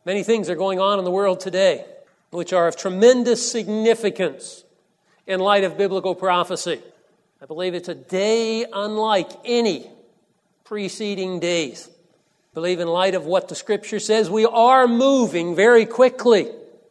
Many things are going on in the world today which are of tremendous significance in light of biblical prophecy. I believe it's a day unlike any preceding days. I believe in light of what the Scripture says, we are moving very quickly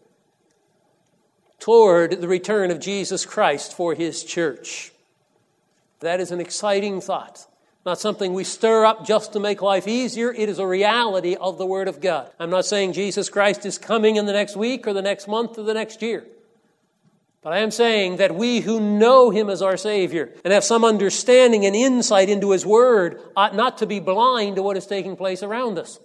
toward the return of Jesus Christ for His church. That is an exciting thought. Not something we stir up just to make life easier. It is a reality of the Word of God. I'm not saying Jesus Christ is coming in the next week or the next month or the next year. But I am saying that we who know Him as our Savior and have some understanding and insight into His Word ought not to be blind to what is taking place around us.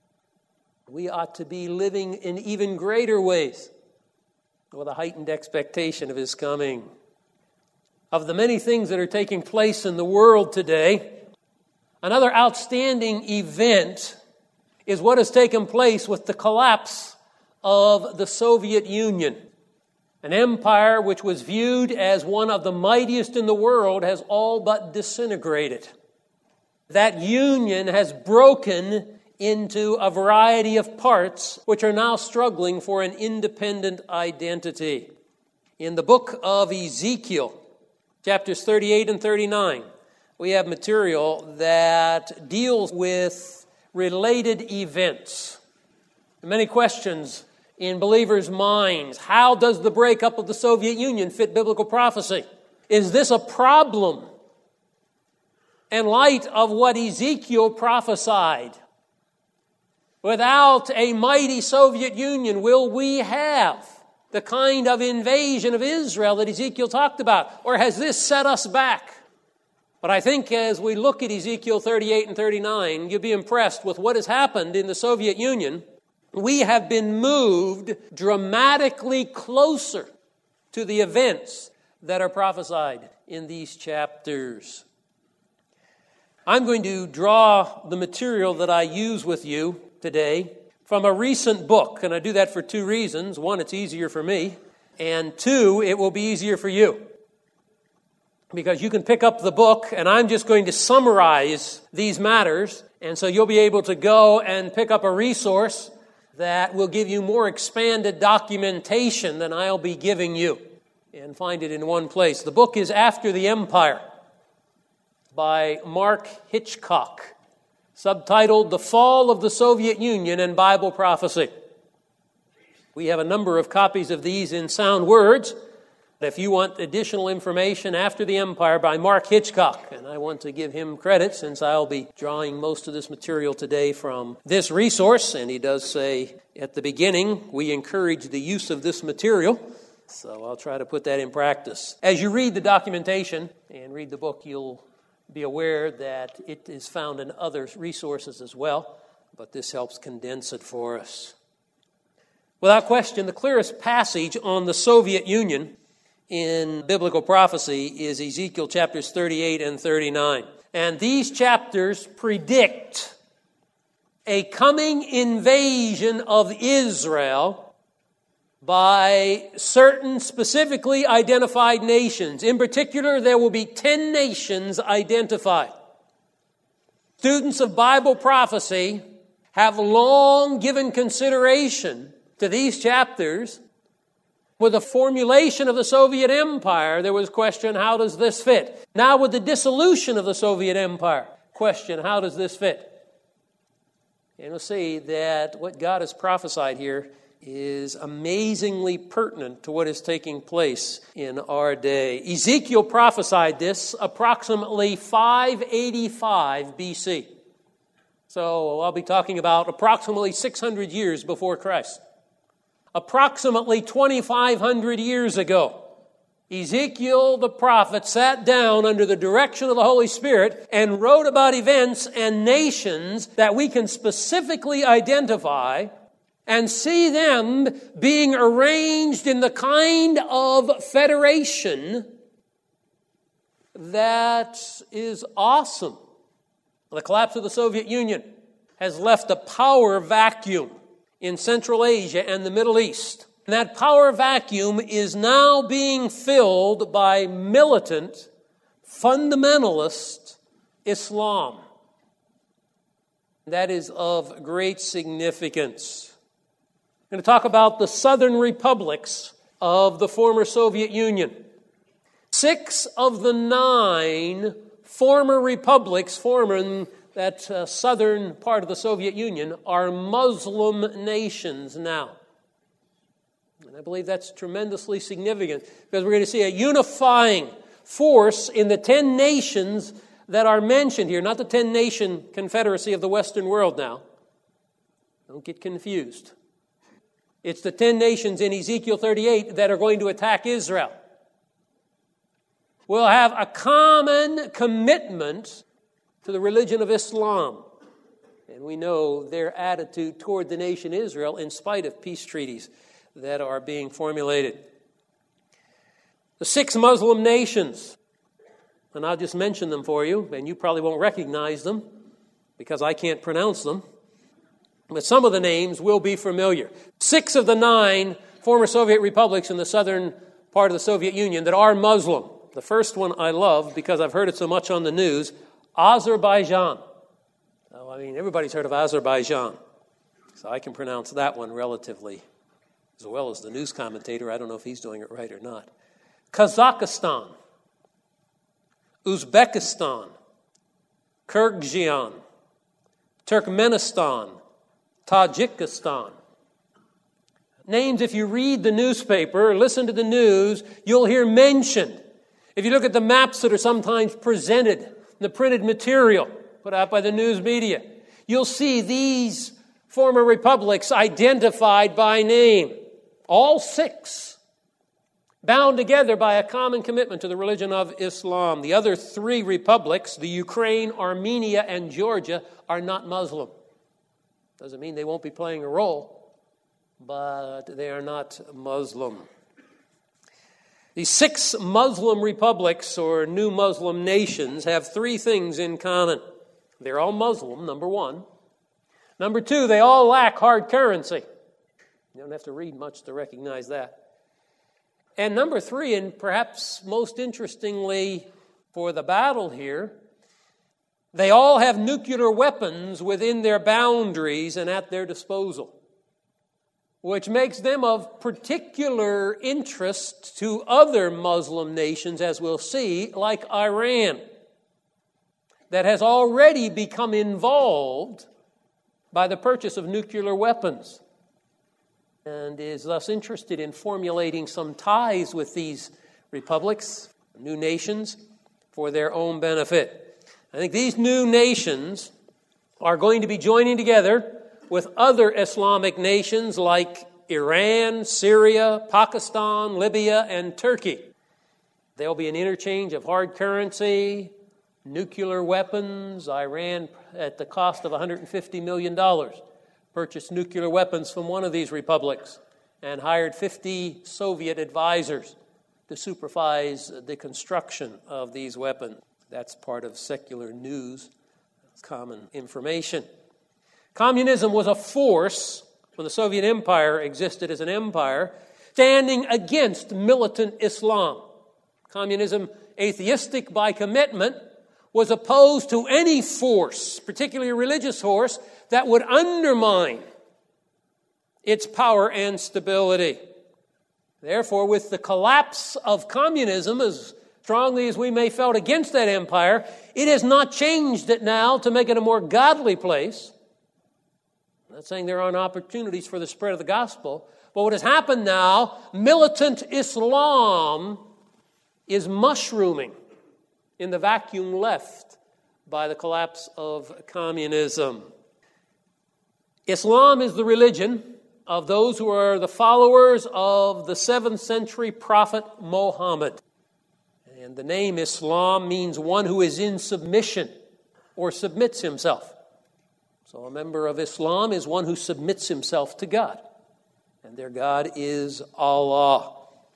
We ought to be living in even greater ways with a heightened expectation of His coming. Of the many things that are taking place in the world today, another outstanding event is what has taken place with the collapse of the Soviet Union. An empire which was viewed as one of the mightiest in the world has all but disintegrated. That union has broken into a variety of parts which are now struggling for an independent identity. In the book of Ezekiel, chapters 38 and 39, we have material that deals with related events. Many questions in believers' minds. How does the breakup of the Soviet Union fit biblical prophecy? Is this a problem in light of what Ezekiel prophesied? Without a mighty Soviet Union, will we have the kind of invasion of Israel that Ezekiel talked about? Or has this set us back? But I think as we look at Ezekiel 38 and 39, you'll be impressed with what has happened in the Soviet Union. We have been moved dramatically closer to the events that are prophesied in these chapters. I'm going to draw the material that I use with you today from a recent book, and I do that for two reasons. One, it's easier for me, and two, it will be easier for you. Because you can pick up the book, and I'm just going to summarize these matters, and so you'll be able to go and pick up a resource that will give you more expanded documentation than I'll be giving you, and find it in one place. The book is After the Empire by Mark Hitchcock, subtitled The Fall of the Soviet Union and Bible Prophecy. We have a number of copies of these in Sound Words. If you want additional information, After the Empire by Mark Hitchcock, and I want to give him credit since I'll be drawing most of this material today from this resource, and he does say at the beginning, we encourage the use of this material, so I'll try to put that in practice. As you read the documentation and read the book, you'll be aware that it is found in other resources as well, but this helps condense it for us. Without question, the clearest passage on the Soviet Union in biblical prophecy is Ezekiel chapters 38 and 39. And these chapters predict a coming invasion of Israel by certain specifically identified nations. In particular, there will be 10 nations identified. Students of Bible prophecy have long given consideration to these chapters. With the formulation of the Soviet Empire, there was question, how does this fit? Now with the dissolution of the Soviet Empire, question, how does this fit? And we'll see that what God has prophesied here is amazingly pertinent to what is taking place in our day. Ezekiel prophesied this approximately 585 BC. So I'll be talking about approximately 600 years before Christ. Approximately 2,500 years ago, Ezekiel the prophet sat down under the direction of the Holy Spirit and wrote about events and nations that we can specifically identify and see them being arranged in the kind of federation that is awesome. The collapse of the Soviet Union has left a power vacuum in Central Asia and the Middle East. And that power vacuum is now being filled by militant, fundamentalist Islam. That is of great significance. I'm going to talk about the southern republics of the former Soviet Union. 6 of the 9 former republics forming that southern part of the Soviet Union are Muslim nations now. And I believe that's tremendously significant because we're going to see a unifying force in the 10 nations that are mentioned here, not the 10-nation confederacy of the Western world now. Don't get confused. It's the 10 nations in Ezekiel 38 that are going to attack Israel. We'll have a common commitment to the religion of Islam. And we know their attitude toward the nation Israel in spite of peace treaties that are being formulated. The 6 Muslim nations, and I'll just mention them for you, and you probably won't recognize them because I can't pronounce them. But some of the names will be familiar. 6 of the 9 former Soviet republics in the southern part of the Soviet Union that are Muslim. The first one I love because I've heard it so much on the news, Azerbaijan. Oh, I mean, everybody's heard of Azerbaijan. So I can pronounce that one relatively as well as the news commentator. I don't know if he's doing it right or not. Kazakhstan, Uzbekistan, Kyrgyzstan, Turkmenistan, Tajikistan. Names, if you read the newspaper or listen to the news, you'll hear mentioned. If you look at the maps that are sometimes presented in the printed material put out by the news media, you'll see these former republics identified by name. All 6 bound together by a common commitment to the religion of Islam. The other 3 republics, the Ukraine, Armenia, and Georgia, are not Muslim. Doesn't mean they won't be playing a role, but they are not Muslim. These 6 Muslim republics or new Muslim nations have 3 things in common. They're all Muslim, number 1. Number 2, they all lack hard currency. You don't have to read much to recognize that. And number 3, and perhaps most interestingly for the battle here, they all have nuclear weapons within their boundaries and at their disposal, which makes them of particular interest to other Muslim nations, as we'll see, like Iran, that has already become involved by the purchase of nuclear weapons and is thus interested in formulating some ties with these republics, new nations, for their own benefit. I think these new nations are going to be joining together with other Islamic nations like Iran, Syria, Pakistan, Libya, and Turkey. There'll be an interchange of hard currency, nuclear weapons. Iran, at the cost of $150 million, purchased nuclear weapons from one of these republics and hired 50 Soviet advisors to supervise the construction of these weapons. That's part of secular news, common information. Communism was a force when the Soviet Empire existed as an empire, standing against militant Islam. Communism, atheistic by commitment, was opposed to any force, particularly a religious force, that would undermine its power and stability. Therefore, with the collapse of communism, as strongly as we may have felt against that empire, it has not changed it now to make it a more godly place. I'm not saying there aren't opportunities for the spread of the gospel, but what has happened now, militant Islam is mushrooming in the vacuum left by the collapse of communism. Islam is the religion of those who are the followers of the 7th century prophet Muhammad. And the name Islam means one who is in submission or submits himself. So a member of Islam is one who submits himself to God. And their God is Allah.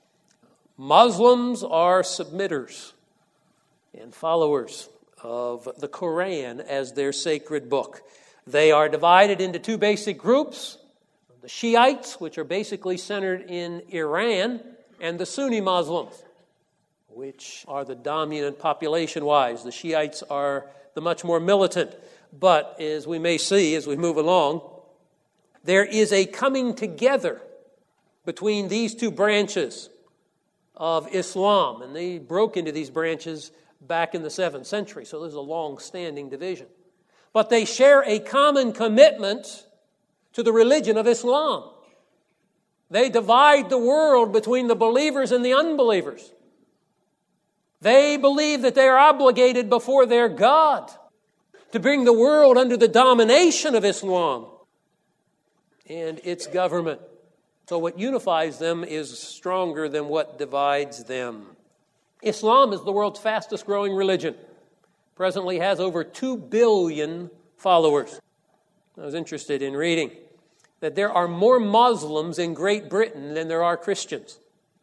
Muslims are submitters and followers of the Quran as their sacred book. They are divided into 2 basic groups: the Shiites, which are basically centered in Iran, and the Sunni Muslims, which are the dominant population-wise. The Shiites are the much more militant. But as we may see as we move along, there is a coming together between these two branches of Islam. And they broke into these branches back in the 7th century, so there's a long-standing division. But they share a common commitment to the religion of Islam. They divide the world between the believers and the unbelievers. They believe that they are obligated before their God to bring the world under the domination of Islam and its government. So what unifies them is stronger than what divides them. Islam is the world's fastest growing religion. Presently has over 2 billion followers. I was interested in reading that there are more Muslims in Great Britain than there are Christians.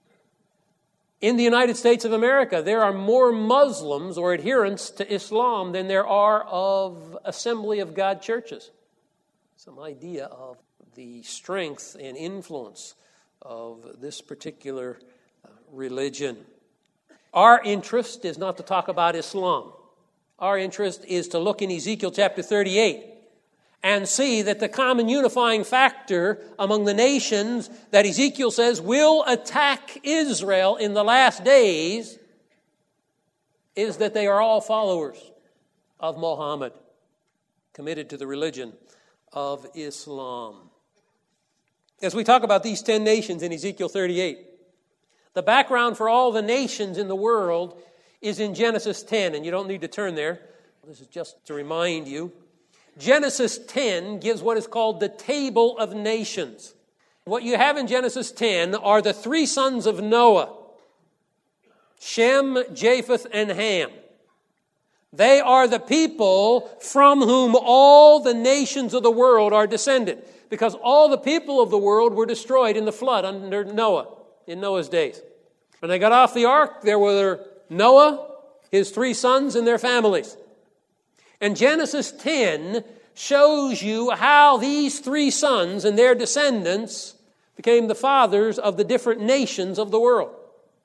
In the United States of America, there are more Muslims or adherents to Islam than there are of Assembly of God churches. Some idea of the strength and influence of this particular religion. Our interest is not to talk about Islam. Our interest is to look in Ezekiel chapter 38 and see that the common unifying factor among the nations that Ezekiel says will attack Israel in the last days is that they are all followers of Muhammad, committed to the religion of Islam. As we talk about these 10 nations in Ezekiel 38, the background for all the nations in the world is in Genesis 10, and you don't need to turn there. This is just to remind you. Genesis 10 gives what is called the Table of Nations. What you have in Genesis 10 are the 3 sons of Noah, Shem, Japheth, and Ham. They are the people from whom all the nations of the world are descended, because all the people of the world were destroyed in the flood under Noah, in Noah's days. When they got off the ark, there were Noah, his 3 sons, and their families. And Genesis 10 shows you how these 3 sons and their descendants became the fathers of the different nations of the world.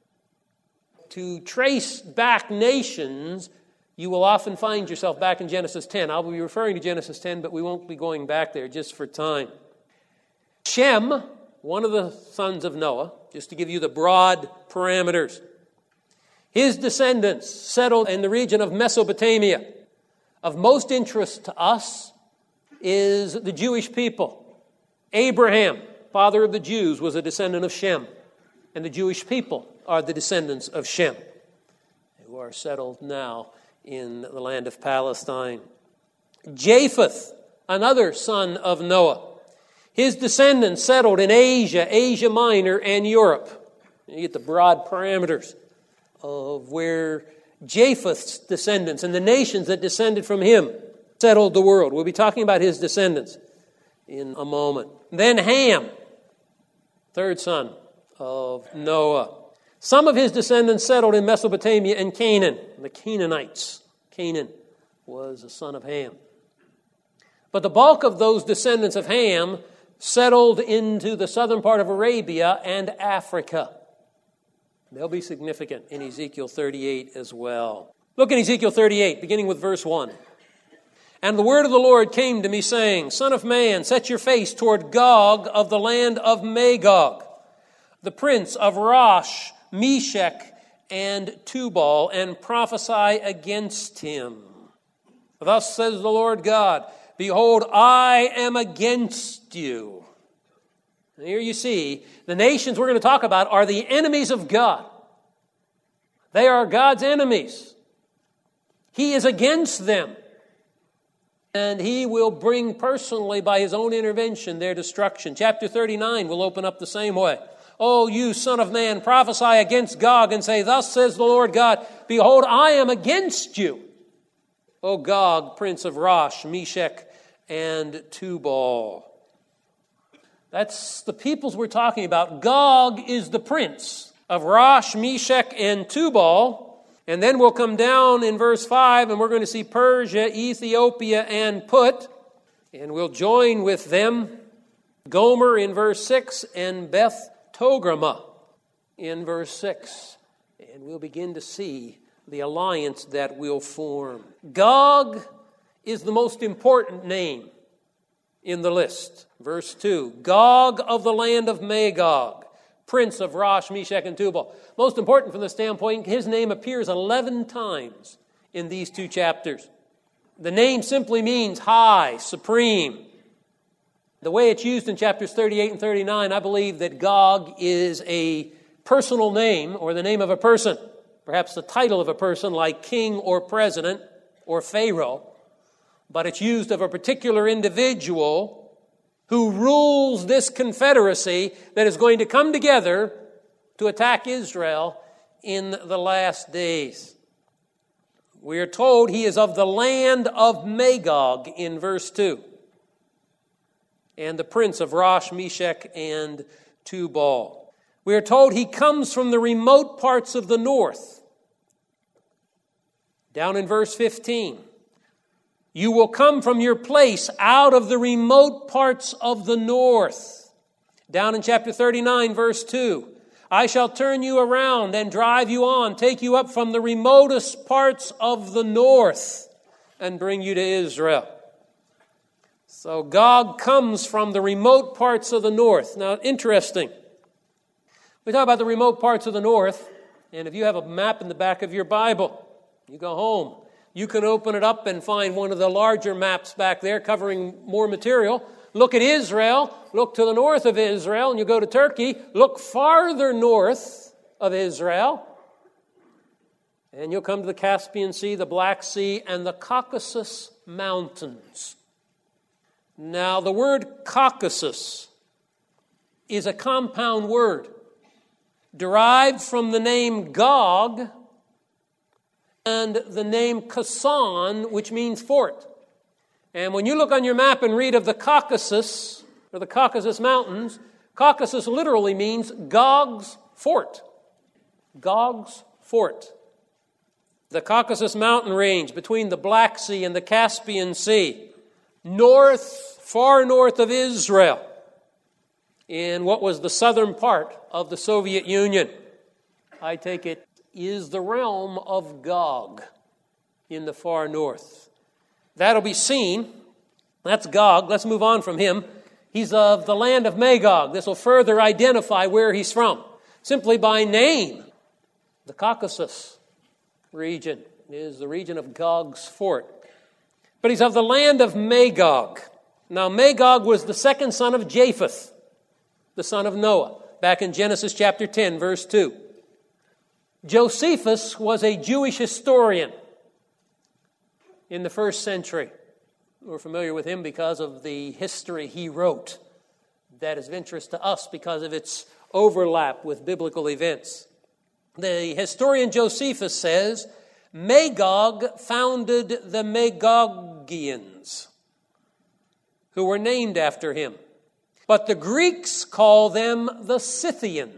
To trace back nations, you will often find yourself back in Genesis 10. I'll be referring to Genesis 10, but we won't be going back there just for time. Shem, one of the sons of Noah, just to give you the broad parameters, his descendants settled in the region of Mesopotamia. Of most interest to us is the Jewish people. Abraham, father of the Jews, was a descendant of Shem. And the Jewish people are the descendants of Shem, who are settled now in the land of Palestine. Japheth, another son of Noah. His descendants settled in Asia, Asia Minor, and Europe. You get the broad parameters of where Japheth's descendants and the nations that descended from him settled the world. We'll be talking about his descendants in a moment. Then Ham, 3rd son of Noah. Some of his descendants settled in Mesopotamia and Canaan, the Canaanites. Canaan was a son of Ham. But the bulk of those descendants of Ham settled into the southern part of Arabia and Africa. They'll be significant in Ezekiel 38 as well. Look in Ezekiel 38, beginning with verse 1. And the word of the Lord came to me, saying, Son of man, set your face toward Gog of the land of Magog, the prince of Rosh, Meshech, and Tubal, and prophesy against him. Thus says the Lord God, Behold, I am against you. And here you see, the nations we're going to talk about are the enemies of God. They are God's enemies. He is against them. And he will bring personally, by his own intervention, their destruction. Chapter 39 will open up the same way. O you son of man, prophesy against Gog and say, Thus says the Lord God, Behold, I am against you, O Gog, prince of Rosh, Meshech, and Tubal. That's the peoples we're talking about. Gog is the prince of Rosh, Meshech, and Tubal. And then we'll come down in verse 5, and we're going to see Persia, Ethiopia, and Put. And we'll join with them Gomer in verse 6 and Beth Togarmah in verse 6. And we'll begin to see the alliance that will form. Gog is the most important name in the list. Verse 2, Gog of the land of Magog, prince of Rosh, Meshech, and Tubal. Most important from the standpoint, his name appears 11 times in these two chapters. The name simply means high, supreme. The way it's used in chapters 38 and 39, I believe that Gog is a personal name or the name of a person, perhaps the title of a person like king or president or Pharaoh, but it's used of a particular individual who rules this confederacy that is going to come together to attack Israel in the last days. We are told he is of the land of Magog in verse 2, and the prince of Rosh, Meshech, and Tubal. We are told he comes from the remote parts of the north. Down in verse 15, you will come from your place out of the remote parts of the north. Down in chapter 39, verse 2, I shall turn you around and drive you on, take you up from the remotest parts of the north and bring you to Israel. So Gog comes from the remote parts of the north. Now, interesting. We talk about the remote parts of the north, and if you have a map in the back of your Bible, you go home, you can open it up and find one of the larger maps back there covering more material. Look at Israel, look to the north of Israel, and you go to Turkey, look farther north of Israel, and you'll come to the Caspian Sea, the Black Sea, and the Caucasus Mountains. Now, the word Caucasus is a compound word derived from the name Gog and the name Kasan, which means fort. And when you look on your map and read of the Caucasus, or the Caucasus Mountains, Caucasus literally means Gog's fort. Gog's fort. The Caucasus mountain range between the Black Sea and the Caspian Sea, north, far north of Israel, in what was the southern part of the Soviet Union, I take it, is the realm of Gog in the far north. That'll be seen. That's Gog. Let's move on from him. He's of the land of Magog. This will further identify where he's from. Simply by name, the Caucasus region is the region of Gog's fort. But he's of the land of Magog. Now, Magog was the second son of Japheth, the son of Noah, back in Genesis chapter 10, verse 2. Josephus was a Jewish historian in the first century. We're familiar with him because of the history he wrote that is of interest to us because of its overlap with biblical events. The historian Josephus says, Magog founded the Magogians, who were named after him. But the Greeks call them the Scythians.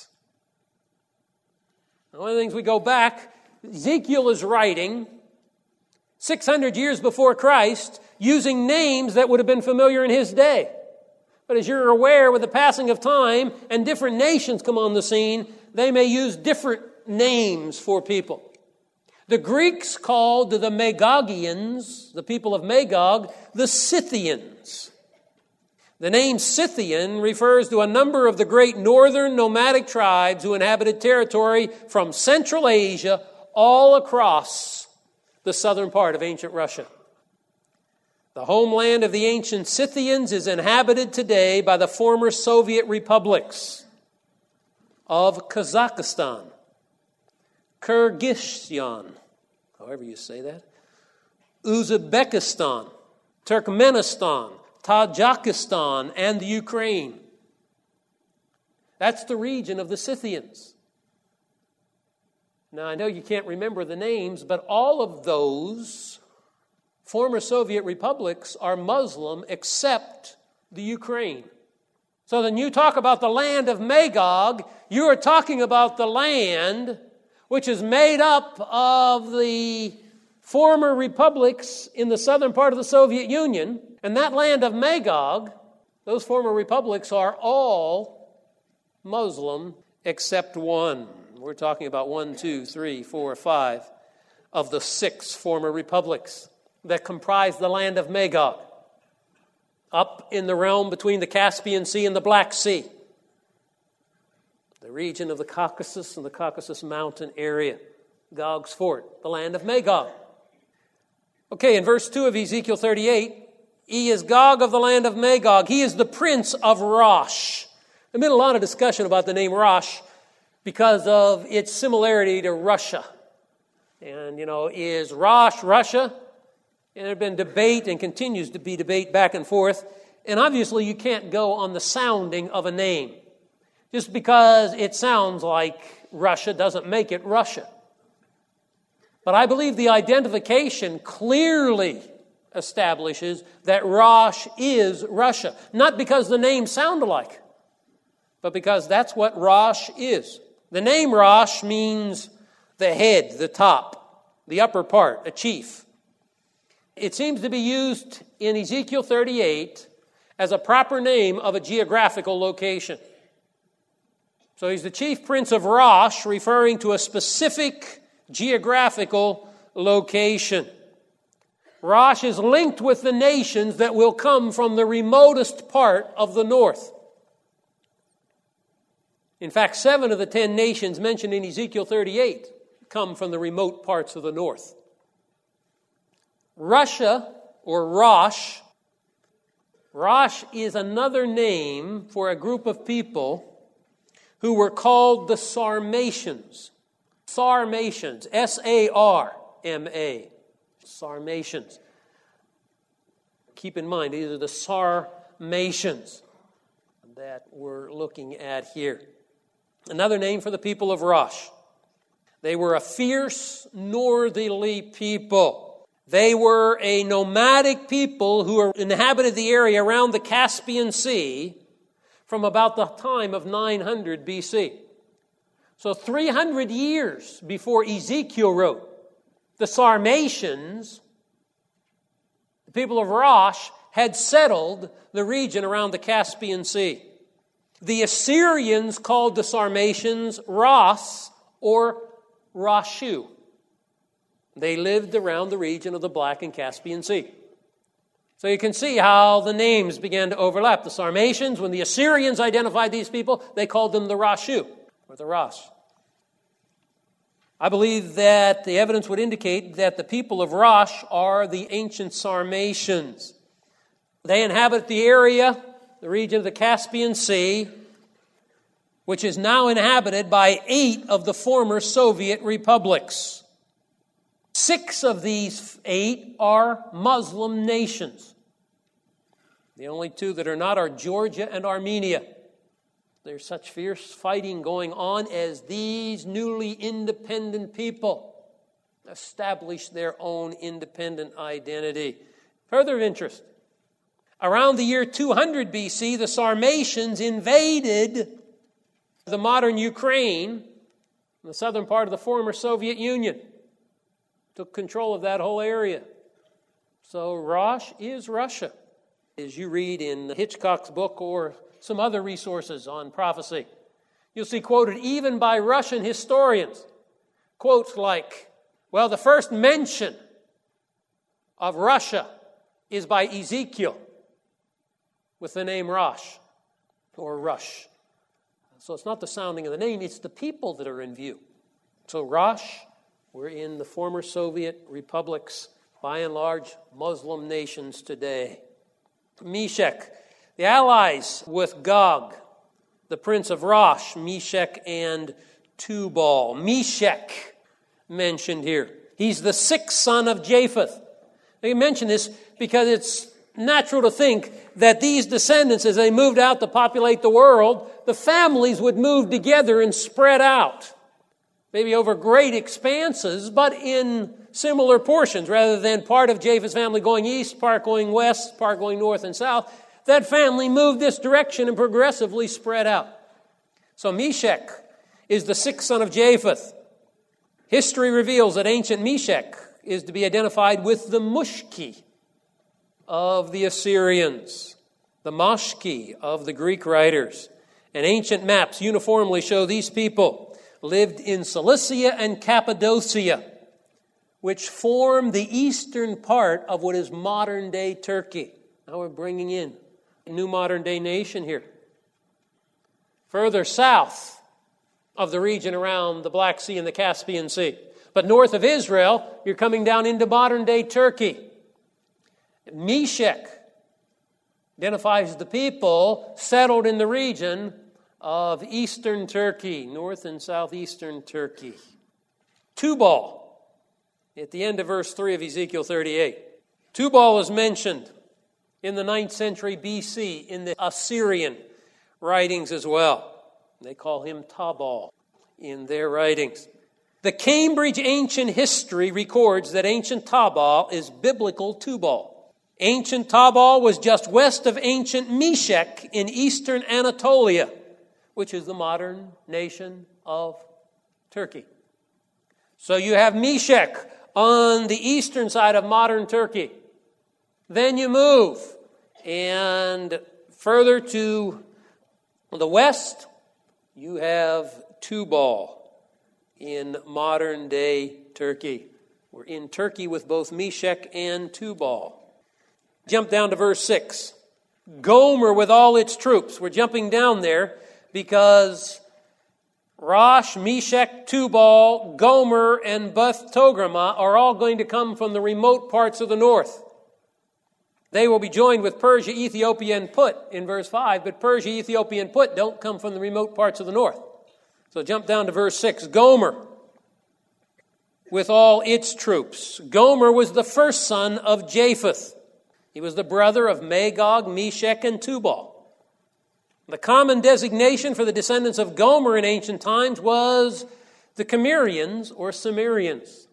One of the things we go back, Ezekiel is writing 600 years before Christ using names that would have been familiar in his day. But as you're aware, with the passing of time and different nations come on the scene, they may use different names for people. The Greeks called the Magogians, the people of Magog, the Scythians. The name Scythian refers to a number of the great northern nomadic tribes who inhabited territory from Central Asia all across the southern part of ancient Russia. The homeland of the ancient Scythians is inhabited today by the former Soviet republics of Kazakhstan, Kyrgyzstan, however you say that, Uzbekistan, Turkmenistan, Tajikistan, and the Ukraine. That's the region of the Scythians. Now, I know you can't remember the names, but all of those former Soviet republics are Muslim except the Ukraine. So when you talk about the land of Magog, you are talking about the land which is made up of the former republics in the southern part of the Soviet Union. And that land of Magog, those former republics are all Muslim except one. We're talking about 1, 2, 3, 4, 5 of the 6 former republics that comprise the land of Magog. up in the realm between the Caspian Sea and the Black Sea, the region of the Caucasus and the Caucasus Mountain area, Gog's fort, the land of Magog. Okay, in verse 2 of Ezekiel 38, he is Gog of the land of Magog. He is the prince of Rosh. There's been a lot of discussion about the name Rosh because of its similarity to Russia. And, is Rosh Russia? And there had been debate and continues to be debate back and forth. And obviously you can't go on the sounding of a name. Just because it sounds like Russia doesn't make it Russia. But I believe the identification clearly establishes that Rosh is Russia. Not because the names sound alike, but because that's what Rosh is. The name Rosh means the head, the top, the upper part, a chief. It seems to be used in Ezekiel 38 as a proper name of a geographical location. So he's the chief prince of Rosh, referring to a specific geographical location. Rosh is linked with the nations that will come from the remotest part of the north. In fact, 7 of the 10 nations mentioned in Ezekiel 38 come from the remote parts of the north. Russia, or Rosh is another name for a group of people who were called the Sarmatians. Sarmatians, S-A-R-M-A, Sarmatians. Keep in mind, these are the Sarmatians that we're looking at here. Another name for the people of Rosh. They were a fierce, northerly people. They were a nomadic people who inhabited the area around the Caspian Sea from about the time of 900 BC. So 300 years before Ezekiel wrote, the Sarmatians, the people of Rosh, had settled the region around the Caspian Sea. The Assyrians called the Sarmatians Ros or Rashu. They lived around the region of the Black and Caspian Sea. So you can see how the names began to overlap. The Sarmatians, when the Assyrians identified these people, they called them the Rashu, or the Ros. I believe that the evidence would indicate that the people of Rosh are the ancient Sarmatians. They inhabit the area, the region of the Caspian Sea, which is now inhabited by 8 of the former Soviet republics. 6 of these 8 are Muslim nations. The only 2 that are not are Georgia and Armenia. There's such fierce fighting going on as these newly independent people establish their own independent identity. Further of interest, around the year 200 BC, the Sarmatians invaded the modern Ukraine, the southern part of the former Soviet Union. Took control of that whole area. So Rosh is Russia, as you read in Hitchcock's book or some other resources on prophecy. You'll see quoted even by Russian historians, quotes like, well, the first mention of Russia is by Ezekiel with the name Rosh or Rush. So it's not the sounding of the name, it's the people that are in view. So Rosh, we're in the former Soviet republics, by and large Muslim nations today. Meshech, the allies with Gog, the prince of Rosh, Meshech and Tubal. Meshech mentioned here. He's the 6th son of Japheth. I mention this because it's natural to think that these descendants, as they moved out to populate the world, the families would move together and spread out. Maybe over great expanses, but in similar portions, rather than part of Japheth's family going east, part going west, part going north and south. That family moved this direction and progressively spread out. So Meshech is the 6th son of Japheth. History reveals that ancient Meshech is to be identified with the Mushki of the Assyrians, the Mashki of the Greek writers. And ancient maps uniformly show these people lived in Cilicia and Cappadocia, which form the eastern part of what is modern-day Turkey. Now we're bringing in new modern-day nation here. Further south of the region around the Black Sea and the Caspian Sea. But north of Israel, you're coming down into modern-day Turkey. Meshech identifies the people settled in the region of eastern Turkey, north and southeastern Turkey. Tubal, at the end of verse 3 of Ezekiel 38. Tubal is mentioned in the 9th century BC in the Assyrian writings as well. They call him Tabal in their writings. The Cambridge Ancient History records that ancient Tabal is biblical Tubal. Ancient Tabal was just west of ancient Meshech in eastern Anatolia, which is the modern nation of Turkey. So you have Meshech on the eastern side of modern Turkey. Then you move and further to the west, you have Tubal in modern-day Turkey. We're in Turkey with both Meshech and Tubal. Jump down to verse 6. Gomer with all its troops. We're jumping down there because Rosh, Meshech, Tubal, Gomer, and Beth Togarmah are all going to come from the remote parts of the north. They will be joined with Persia, Ethiopia, and Put in verse 5, but Persia, Ethiopia, and Put don't come from the remote parts of the north. So jump down to verse 6. Gomer with all its troops. Gomer was the first son of Japheth. He was the brother of Magog, Meshech, and Tubal. The common designation for the descendants of Gomer in ancient times was the Cimmerians or Cimmerians.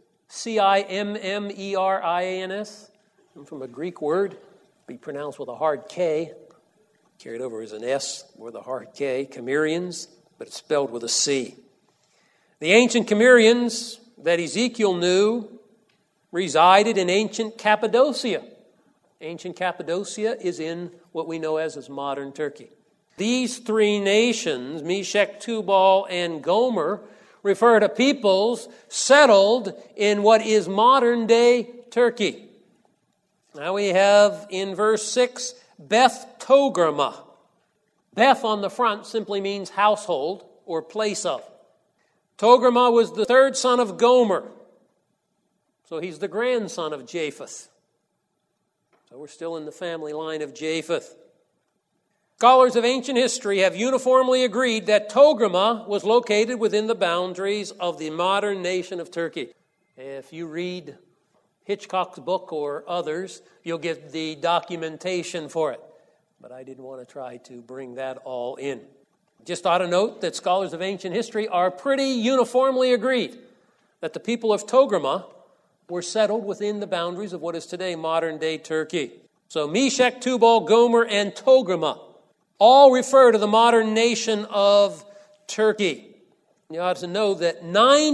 Cimmerians, from a Greek word, be pronounced with a hard K, carried over as an S with a hard K, Cimmerians, but it's spelled with a C. The ancient Cimmerians that Ezekiel knew resided in ancient Cappadocia. Ancient Cappadocia is in what we know as modern Turkey. These three nations, Meshech, Tubal, and Gomer, refer to peoples settled in what is modern-day Turkey. Now we have in verse 6, Beth Togarmah. Beth on the front simply means household or place of. Togarmah was the third son of Gomer. So he's the grandson of Japheth. So we're still in the family line of Japheth. Scholars of ancient history have uniformly agreed that Togarmah was located within the boundaries of the modern nation of Turkey. If you read Hitchcock's book or others, you'll get the documentation for it. But I didn't want to try to bring that all in. Just ought to note that scholars of ancient history are pretty uniformly agreed that the people of Togarmah were settled within the boundaries of what is today modern-day Turkey. So Meshech, Tubal, Gomer, and Togarmah all refer to the modern nation of Turkey. You ought to know that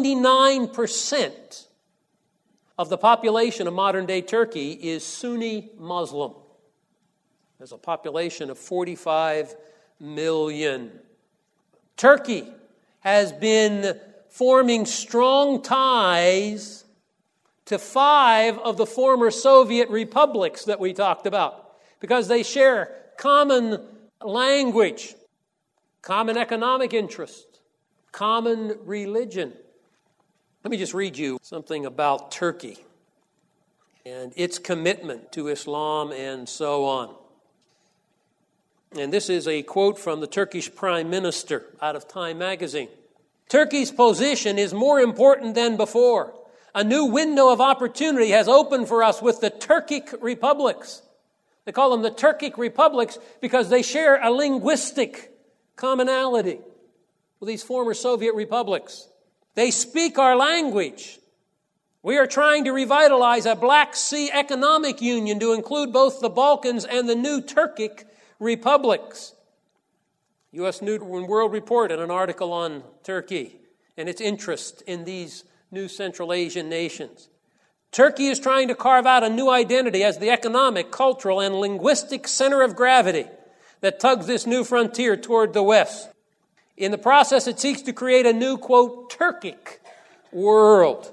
99% of the population of modern-day Turkey is Sunni Muslim. There's a population of 45 million. Turkey has been forming strong ties to 5 of the former Soviet republics that we talked about because they share common language, common economic interest, common religion. Let me just read you something about Turkey and its commitment to Islam and so on. And this is a quote from the Turkish Prime Minister out of Time magazine. Turkey's position is more important than before. A new window of opportunity has opened for us with the Turkic republics. They call them the Turkic republics because they share a linguistic commonality with these former Soviet republics. They speak our language. We are trying to revitalize a Black Sea economic union to include both the Balkans and the new Turkic republics. U.S. News and World Report in an article on Turkey and its interest in these new Central Asian nations. Turkey is trying to carve out a new identity as the economic, cultural, and linguistic center of gravity that tugs this new frontier toward the west. In the process, it seeks to create a new, quote, Turkic world.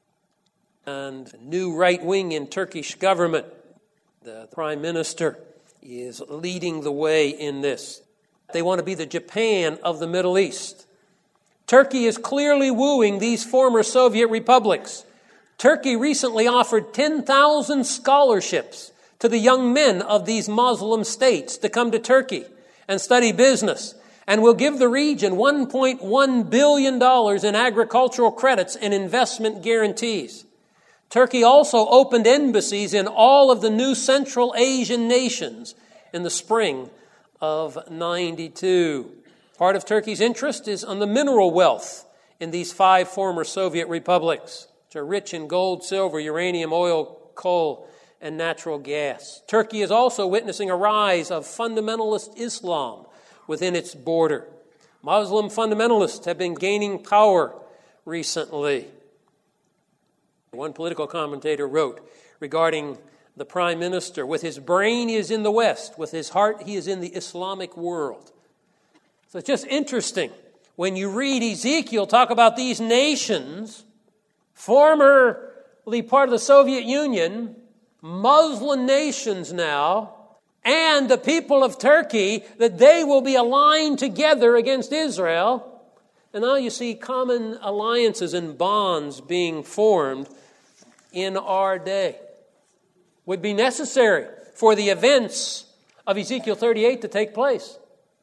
And a new right wing in Turkish government, the prime minister, is leading the way in this. They want to be the Japan of the Middle East. Turkey is clearly wooing these former Soviet republics. Turkey recently offered 10,000 scholarships to the young men of these Muslim states to come to Turkey and study business, and will give the region $1.1 billion in agricultural credits and investment guarantees. Turkey also opened embassies in all of the new Central Asian nations in the spring of 92. Part of Turkey's interest is on the mineral wealth in these 5 former Soviet republics, which are rich in gold, silver, uranium, oil, coal, and natural gas. Turkey is also witnessing a rise of fundamentalist Islam within its border. Muslim fundamentalists have been gaining power recently. One political commentator wrote regarding the prime minister, with his brain he is in the West, with his heart he is in the Islamic world. So it's just interesting when you read Ezekiel talk about these nations, formerly part of the Soviet Union, Muslim nations now, and the people of Turkey, that they will be aligned together against Israel. And now you see common alliances and bonds being formed in our day. Would be necessary for the events of Ezekiel 38 to take place.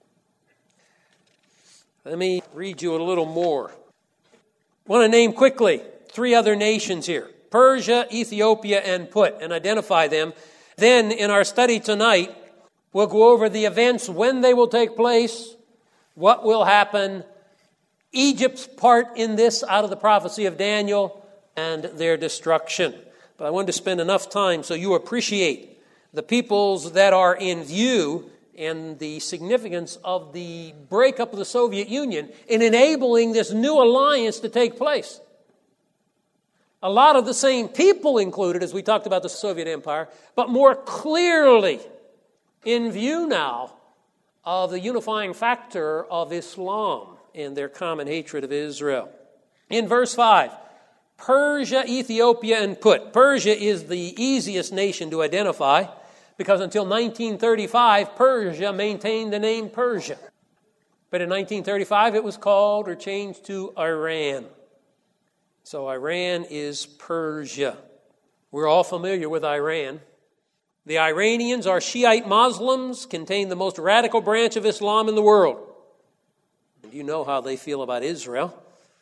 Let me read you a little more. I want to name quickly 3 other nations here: Persia, Ethiopia, and Put, and identify them. Then, in our study tonight, we'll go over the events, when they will take place, what will happen, Egypt's part in this out of the prophecy of Daniel, and their destruction. But I wanted to spend enough time so you appreciate the peoples that are in view and the significance of the breakup of the Soviet Union in enabling this new alliance to take place. A lot of the same people included, as we talked about the Soviet Empire, but more clearly in view now of the unifying factor of Islam and their common hatred of Israel. In verse 5, Persia, Ethiopia, and Put. Persia is the easiest nation to identify because until 1935, Persia maintained the name Persia. But in 1935, it was called or changed to Iran. So Iran is Persia. We're all familiar with Iran. The Iranians are Shiite Muslims, contain the most radical branch of Islam in the world. And you know how they feel about Israel.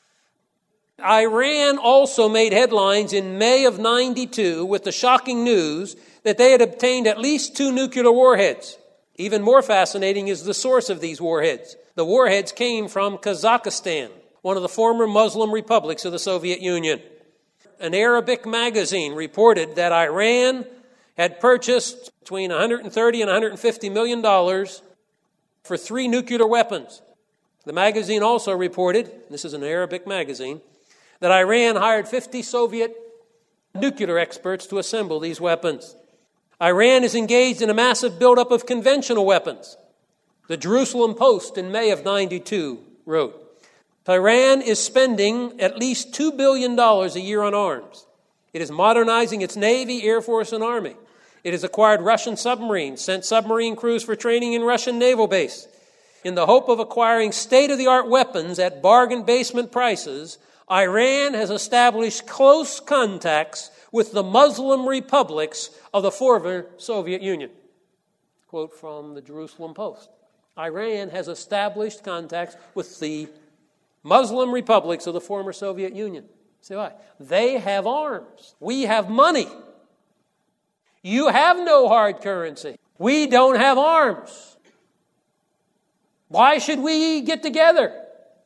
Iran also made headlines in May of 92 with the shocking news that they had obtained at least 2 nuclear warheads. Even more fascinating is the source of these warheads. The warheads came from Kazakhstan, one of the former Muslim republics of the Soviet Union. An Arabic magazine reported that Iran had purchased between $130 and $150 million for 3 nuclear weapons. The magazine also reported, this is an Arabic magazine, that Iran hired 50 Soviet nuclear experts to assemble these weapons. Iran is engaged in a massive buildup of conventional weapons. The Jerusalem Post in May of 92 wrote, Iran is spending at least $2 billion a year on arms. It is modernizing its Navy, Air Force, and Army. It has acquired Russian submarines, sent submarine crews for training in Russian naval base. In the hope of acquiring state-of-the-art weapons at bargain basement prices, Iran has established close contacts with the Muslim republics of the former Soviet Union. Quote from the Jerusalem Post. Iran has established contacts with the Muslim republics of the former Soviet Union. See why? They have arms. We have money. You have no hard currency. We don't have arms. Why should we get together?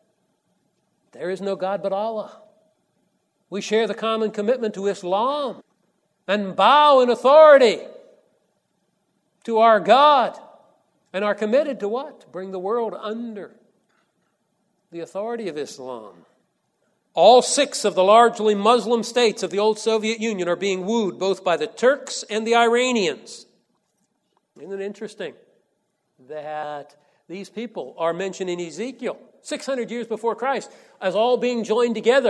There is no God but Allah. We share the common commitment to Islam and bow in authority to our God and are committed to what? To bring the world under the authority of Islam. All 6 of the largely Muslim states of the old Soviet Union are being wooed both by the Turks and the Iranians. Isn't it interesting that these people are mentioned in Ezekiel 600 years before Christ as all being joined together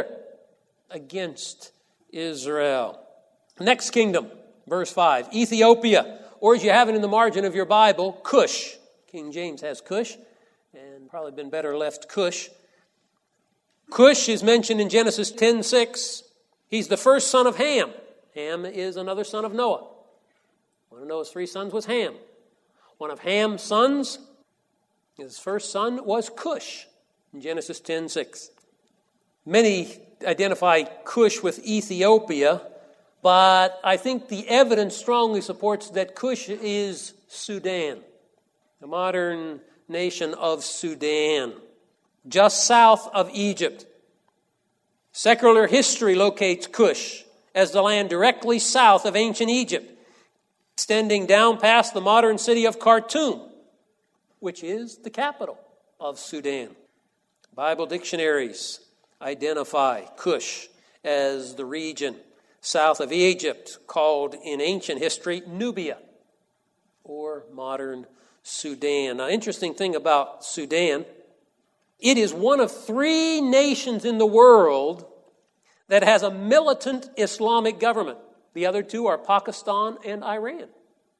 against Israel? Next kingdom, verse 5, Ethiopia. or as you have it in the margin of your Bible, Cush. King James has Cush, and probably been better left Cush. Cush is mentioned in Genesis 10:6. He's the first son of Ham. Ham is another son of Noah. One of Noah's 3 sons was Ham. One of Ham's sons, his first son, was Cush in Genesis 10:6. Many identify Cush with Ethiopia, but I think the evidence strongly supports that Cush is Sudan, the modern nation of Sudan, just south of Egypt. Secular history locates Cush as the land directly south of ancient Egypt, extending down past the modern city of Khartoum, which is the capital of Sudan. Bible dictionaries identify Cush as the region south of Egypt, called in ancient history Nubia, or modern Sudan. Now, interesting thing about Sudan, it is one of 3 nations in the world that has a militant Islamic government. The other 2 are Pakistan and Iran.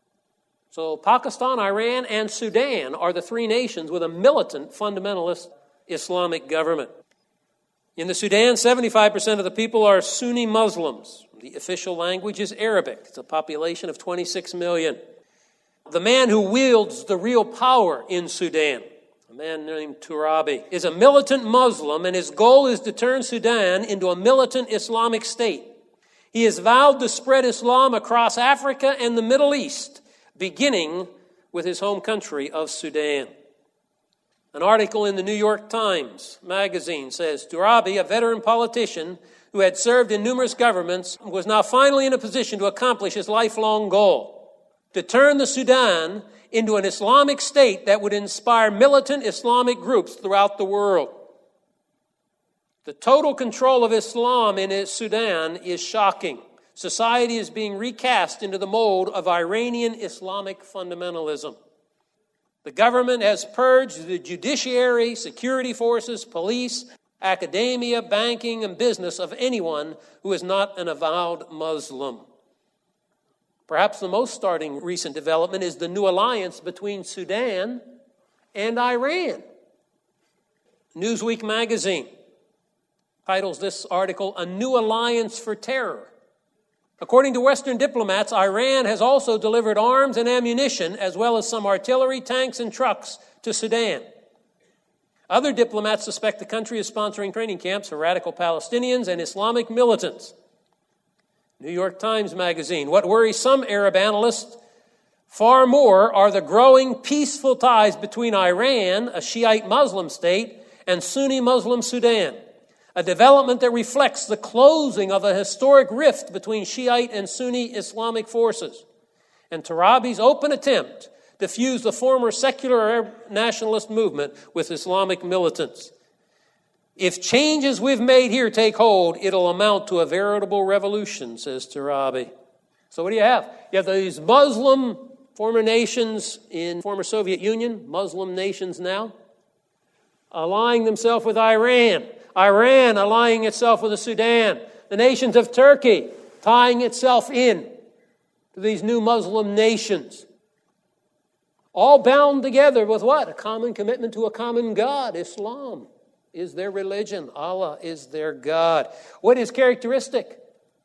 So Pakistan, Iran, and Sudan are the 3 nations with a militant fundamentalist Islamic government. In the Sudan, 75% of the people are Sunni Muslims. The official language is Arabic. It's a population of 26 million. The man who wields the real power in Sudan, a man named Turabi, is a militant Muslim, and his goal is to turn Sudan into a militant Islamic state. He has vowed to spread Islam across Africa and the Middle East, beginning with his home country of Sudan. An article in the New York Times magazine says, Turabi, a veteran politician who had served in numerous governments, was now finally in a position to accomplish his lifelong goal, to turn the Sudan into an Islamic state that would inspire militant Islamic groups throughout the world. The total control of Islam in Sudan is shocking. Society is being recast into the mold of Iranian Islamic fundamentalism. The government has purged the judiciary, security forces, police, academia, banking, and business of anyone who is not an avowed Muslim. Perhaps the most startling recent development is the new alliance between Sudan and Iran. Newsweek magazine titles this article, A New Alliance for Terror. According to Western diplomats, Iran has also delivered arms and ammunition, as well as some artillery, tanks, and trucks to Sudan. Other diplomats suspect the country is sponsoring training camps for radical Palestinians and Islamic militants. New York Times magazine, what worries some Arab analysts far more are the growing peaceful ties between Iran, a Shiite Muslim state, and Sunni Muslim Sudan, a development that reflects the closing of a historic rift between Shiite and Sunni Islamic forces, and Turabi's open attempt to fuse the former secular Arab nationalist movement with Islamic militants. If changes we've made here take hold, it'll amount to a veritable revolution, says Turabi. So what do you have? You have these Muslim former nations in former Soviet Union, Muslim nations now, allying themselves with Iran. Iran allying itself with the Sudan. The nations of Turkey tying itself in to these new Muslim nations. All bound together with what? A common commitment to a common God. Islam is their religion. Allah is their God. What is characteristic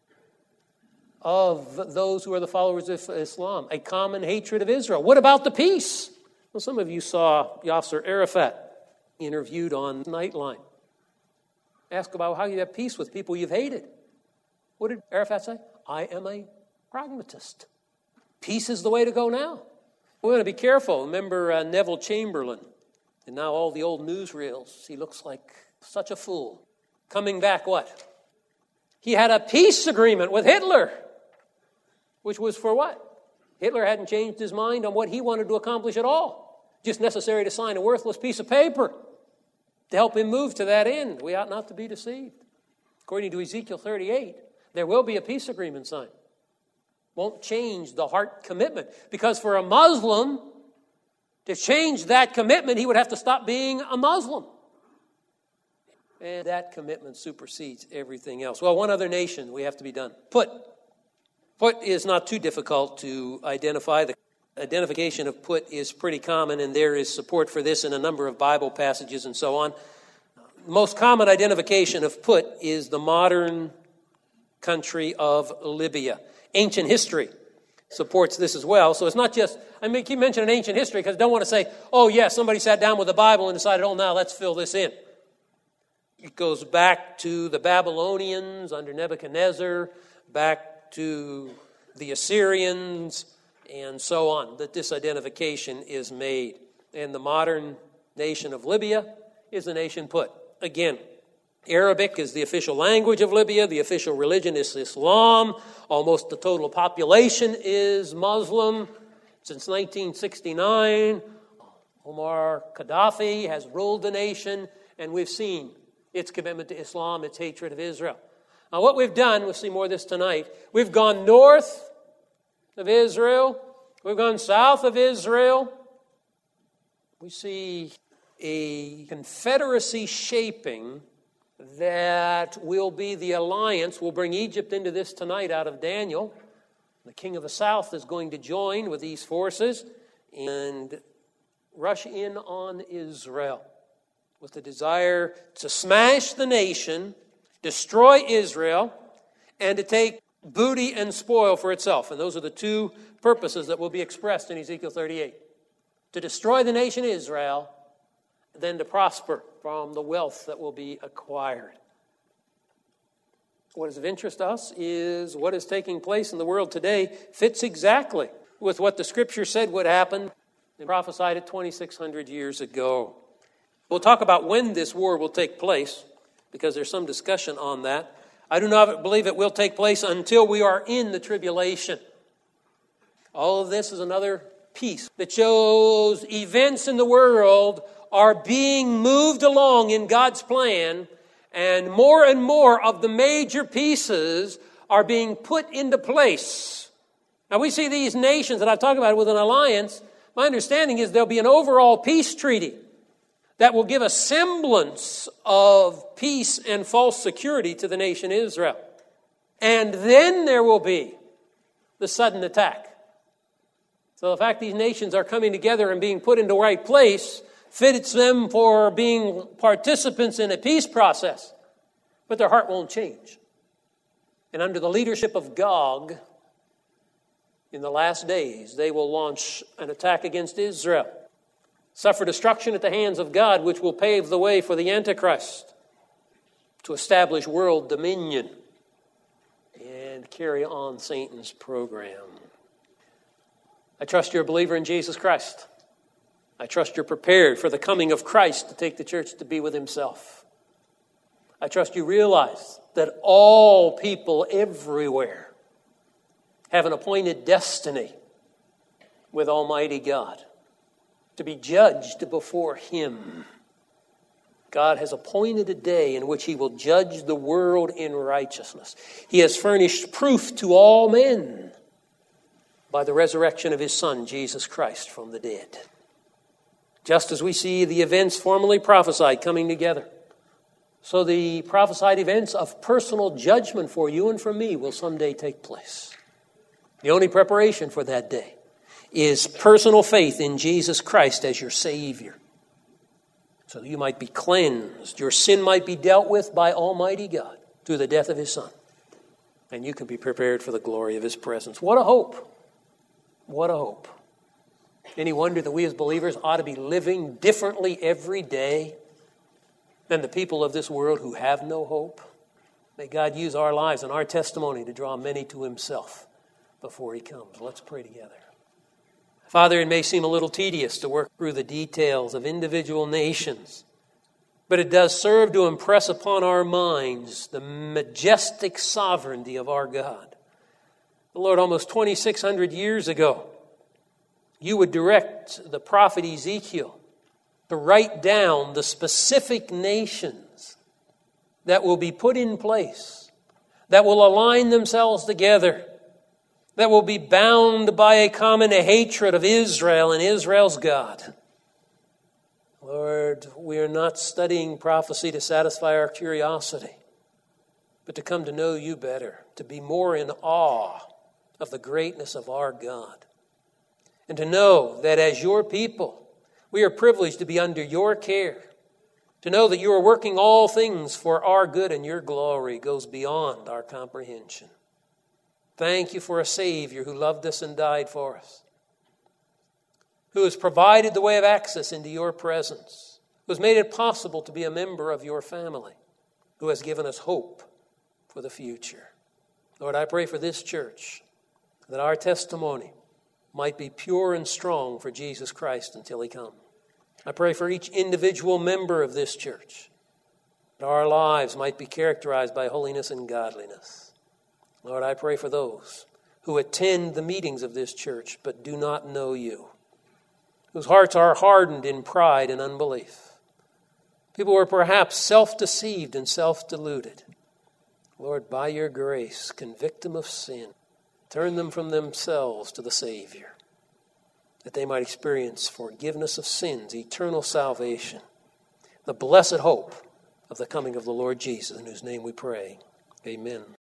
of those who are the followers of Islam? A common hatred of Israel. What about the peace? Well, some of you saw Yasser Arafat interviewed on Nightline. Ask about how you have peace with people you've hated. What did Arafat say? I am a pragmatist. Peace is the way to go now. We're going to be careful. Remember Neville Chamberlain, and now all the old newsreels. He looks like such a fool. Coming back, what? He had a peace agreement with Hitler, which was for what? Hitler hadn't changed his mind on what he wanted to accomplish at all. Just necessary to sign a worthless piece of paper to help him move to that end. We ought not to be deceived. According to Ezekiel 38, there will be a peace agreement signed. Won't change the heart commitment. Because for a Muslim to change that commitment, he would have to stop being a Muslim. And that commitment supersedes everything else. Well, one other nation we have to be done. Put is not too difficult to identify. The Identification of Put is pretty common, and there is support for this in a number of Bible passages and so on. The most common identification of Put is the modern country of Libya. Ancient history supports this as well. So it's not just, I keep mentioning ancient history because I don't want to say, oh yes, somebody sat down with the Bible and decided, oh now let's fill this in. It goes back to the Babylonians under Nebuchadnezzar, back to the Assyrians, and so on, that this identification is made. And the modern nation of Libya is the nation Put. Again, Arabic is the official language of Libya. The official religion is Islam. Almost the total population is Muslim. Since 1969, Omar Gaddafi has ruled the nation, and we've seen its commitment to Islam, its hatred of Israel. Now what we've done, we'll see more of this tonight, we've gone north of Israel, we've gone south of Israel. We see a confederacy shaping that will be the alliance. We'll bring Egypt into this tonight out of Daniel. The king of the south is going to join with these forces and rush in on Israel with the desire to smash the nation, destroy Israel, and to take booty and spoil for itself. And those are the two purposes that will be expressed in Ezekiel 38. To destroy the nation Israel, then to prosper from the wealth that will be acquired. What is of interest to us is what is taking place in the world today fits exactly with what the Scripture said would happen and prophesied it 2,600 years ago. We'll talk about when this war will take place, because there's some discussion on that. I do not believe it will take place until we are in the tribulation. All of this is another piece that shows events in the world are being moved along in God's plan, and more of the major pieces are being put into place. Now we see these nations that I've talked about with an alliance. My understanding is there'll be an overall peace treaty that will give a semblance of peace and false security to the nation Israel. And then there will be the sudden attack. So the fact these nations are coming together and being put into the right place fits them for being participants in a peace process. But their heart won't change. And under the leadership of Gog, in the last days, they will launch an attack against Israel, suffer destruction at the hands of God, which will pave the way for the Antichrist to establish world dominion and carry on Satan's program. I trust you're a believer in Jesus Christ. I trust you're prepared for the coming of Christ to take the church to be with himself. I trust you realize that all people everywhere have an appointed destiny with Almighty God to be judged before him. God has appointed a day in which he will judge the world in righteousness. He has furnished proof to all men by the resurrection of his Son, Jesus Christ, from the dead. Just as we see the events formerly prophesied coming together, so the prophesied events of personal judgment for you and for me will someday take place. The only preparation for that day is personal faith in Jesus Christ as your Savior, so that you might be cleansed, your sin might be dealt with by Almighty God through the death of his Son, and you can be prepared for the glory of his presence. What a hope! What a hope. Any wonder that we as believers ought to be living differently every day than the people of this world who have no hope? May God use our lives and our testimony to draw many to himself before he comes. Let's pray together. Father, it may seem a little tedious to work through the details of individual nations, but it does serve to impress upon our minds the majestic sovereignty of our God. Lord, almost 2,600 years ago, you would direct the prophet Ezekiel to write down the specific nations that will be put in place, that will align themselves together, that will be bound by a common hatred of Israel and Israel's God. Lord, we are not studying prophecy to satisfy our curiosity, but to come to know you better, to be more in awe of the greatness of our God. And to know that as your people, we are privileged to be under your care. To know that you are working all things for our good and your glory goes beyond our comprehension. Thank you for a Savior who loved us and died for us, who has provided the way of access into your presence, who has made it possible to be a member of your family, who has given us hope for the future. Lord, I pray for this church, that our testimony might be pure and strong for Jesus Christ until he comes. I pray for each individual member of this church, that our lives might be characterized by holiness and godliness. Lord, I pray for those who attend the meetings of this church but do not know you, whose hearts are hardened in pride and unbelief. People who are perhaps self-deceived and self-deluded. Lord, by your grace, convict them of sin. Turn them from themselves to the Savior, that they might experience forgiveness of sins, eternal salvation, the blessed hope of the coming of the Lord Jesus, in whose name we pray. Amen.